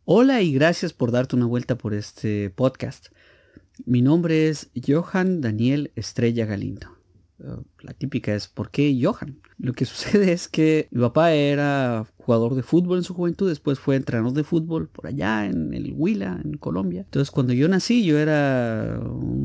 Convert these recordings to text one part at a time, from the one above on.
Hola y gracias por darte una vuelta por este podcast. Mi nombre es Johan Daniel Estrella Galindo. La típica es ¿por qué Johan? Lo que sucede es que mi papá era jugador de fútbol en su juventud, después fue entrenador de fútbol por allá en el Huila, en Colombia. Entonces cuando yo nací yo era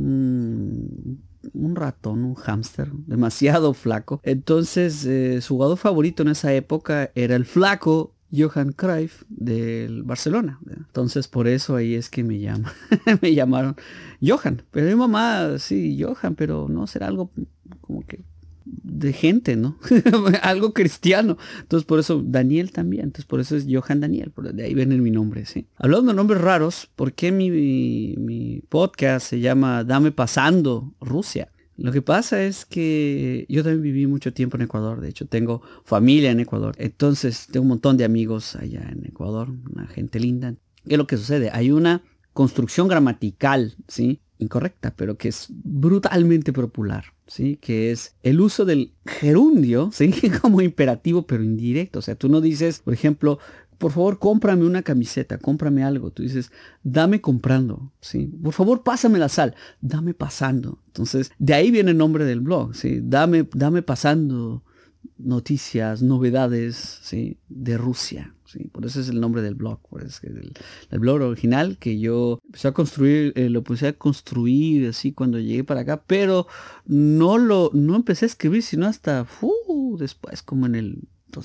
un ratón, un hámster, demasiado flaco. Entonces su jugador favorito en esa época era el flaco Johan Cruyff del Barcelona. Entonces por eso ahí es que me llamaron Johan. Pero mi mamá, sí, Johan, pero no será algo como que de gente, ¿no? Algo cristiano. Entonces por eso Daniel también. Entonces por eso es Johan Daniel. De ahí viene mi nombre, sí. Hablando de nombres raros, ¿por qué mi podcast se llama Dame Pasando Rusia? Lo que pasa es que yo también viví mucho tiempo en Ecuador. De hecho, tengo familia en Ecuador. Entonces, tengo un montón de amigos allá en Ecuador. Una gente linda. ¿Qué es lo que sucede? Hay una construcción gramatical, ¿sí? Incorrecta, pero que es brutalmente popular, ¿sí? Que es el uso del gerundio, ¿sí? Como imperativo, pero indirecto. O sea, tú no dices, por ejemplo, por favor, cómprame una camiseta, cómprame algo. Tú dices, dame comprando, ¿sí? Por favor, pásame la sal, dame pasando. Entonces, de ahí viene el nombre del blog, ¿sí? Dame pasando noticias, novedades, ¿sí? De Rusia, ¿sí? Por eso es el nombre del blog. Por eso es que el blog original que yo empecé a construir, lo empecé a construir así cuando llegué para acá, pero no empecé a escribir sino hasta después, como en el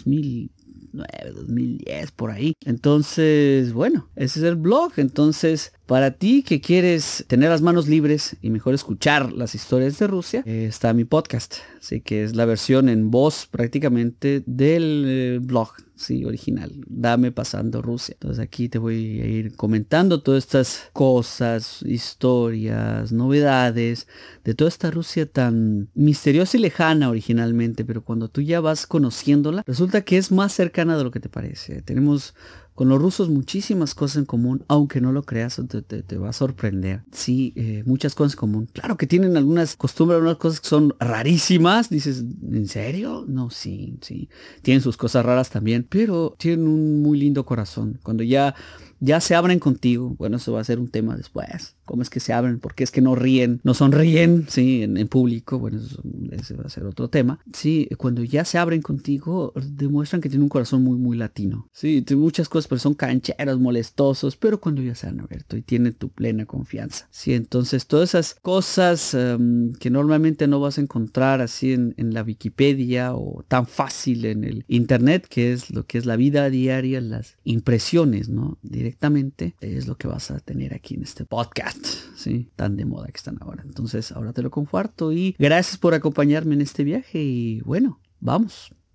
2010 por ahí. Entonces, bueno, ese es el blog. Entonces, para ti que quieres tener las manos libres y mejor escuchar las historias de Rusia, está mi podcast. Así que es la versión en voz prácticamente del blog, sí, original. Dame Pasando Rusia. Entonces aquí te voy a ir comentando todas estas cosas, historias, novedades de toda esta Rusia tan misteriosa y lejana originalmente, pero cuando tú ya vas conociéndola, resulta que es más cercana de lo que te parece. Tenemos con los rusos muchísimas cosas en común, aunque no lo creas, te va a sorprender. Sí, muchas cosas en común. Claro que tienen algunas costumbres, algunas cosas que son rarísimas. Dices, ¿en serio? No, sí. Tienen sus cosas raras también, pero tienen un muy lindo corazón. Cuando ya se abren contigo, bueno, eso va a ser un tema después. ¿Cómo es que se abren? ¿Por qué es que no ríen? No sonríen, sí, en público. Bueno, ese va a ser otro tema. Sí, cuando ya se abren contigo, demuestran que tienen un corazón muy, muy latino. Sí, tienen muchas cosas, pero son cancheros, molestosos, pero cuando ya se han abierto y tienen tu plena confianza. Sí, entonces todas esas cosas que normalmente no vas a encontrar así en la Wikipedia o tan fácil en el internet, que es lo que es la vida diaria, las impresiones, ¿no? Directamente es lo que vas a tener aquí en este podcast, ¿sí? Tan de moda que están ahora. Entonces ahora te lo comparto y gracias por acompañarme en este viaje y bueno, vamos.